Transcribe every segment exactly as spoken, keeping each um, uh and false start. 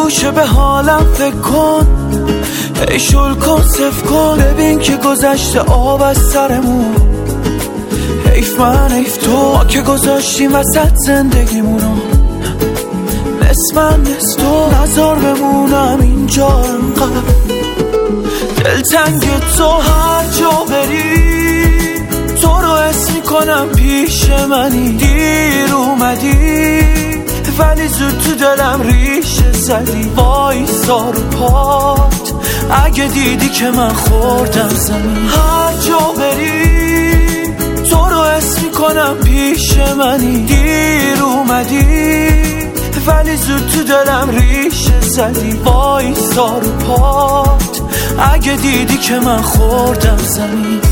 گوشه به حالم فکر کن، ای شل کن صف کن، ببین که گذشته آب از سرمون. حیف من حیف تو، ما که گذاشتیم وسط زندگیمونو، نصف من نصف تو، نظر بمونم اینجا انقدر دلتنگ تو. هر جا بری تو رو حس میکنم پیش منی، دیر اومدی ولی زود تو دلم ریشه زدی. وایسا رو پات اگه دیدی که من خوردم زمین. هر جا بری تو رو حس میکنم پیش منی، دیر اومدی ولی زود تو دلم ریشه زدی. وایسا رو پات اگه دیدی که من خوردم زمین.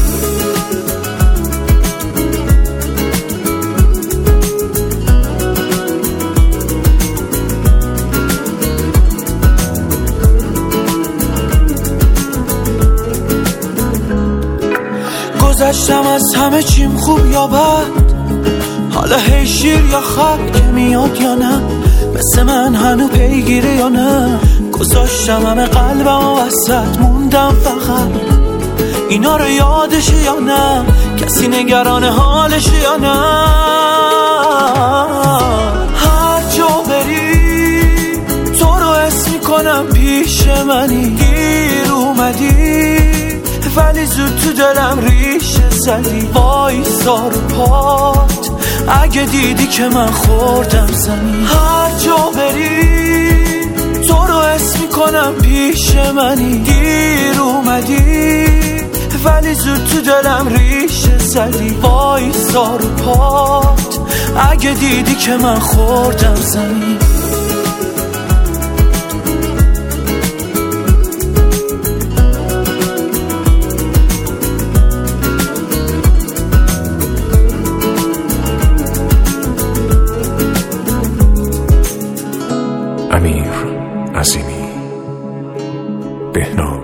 گذشتم از همه چیم خوب یا بد، حالا هی شیر یا خط که میاد یا نه، مثل من هنو پیگیره یا نه. گذاشتم همه قلبم و وسط موندم فقط، اینا رو یادشه یا نه، کسی نگران حالشه یا نه. هر جا بری تو رو حس میکنم پیش منی، دیر اومدی ولی زود تو دلم ریشه زدی. وایسا رو پات اگه دیدی که من خوردم زمین. هر جا بری تو رو حس میکنم پیش منی، دیر اومدی ولی زود تو دلم ریشه زدی. وایسا رو پات اگه دیدی که من خوردم زمین. امیر عظیمی، بهنام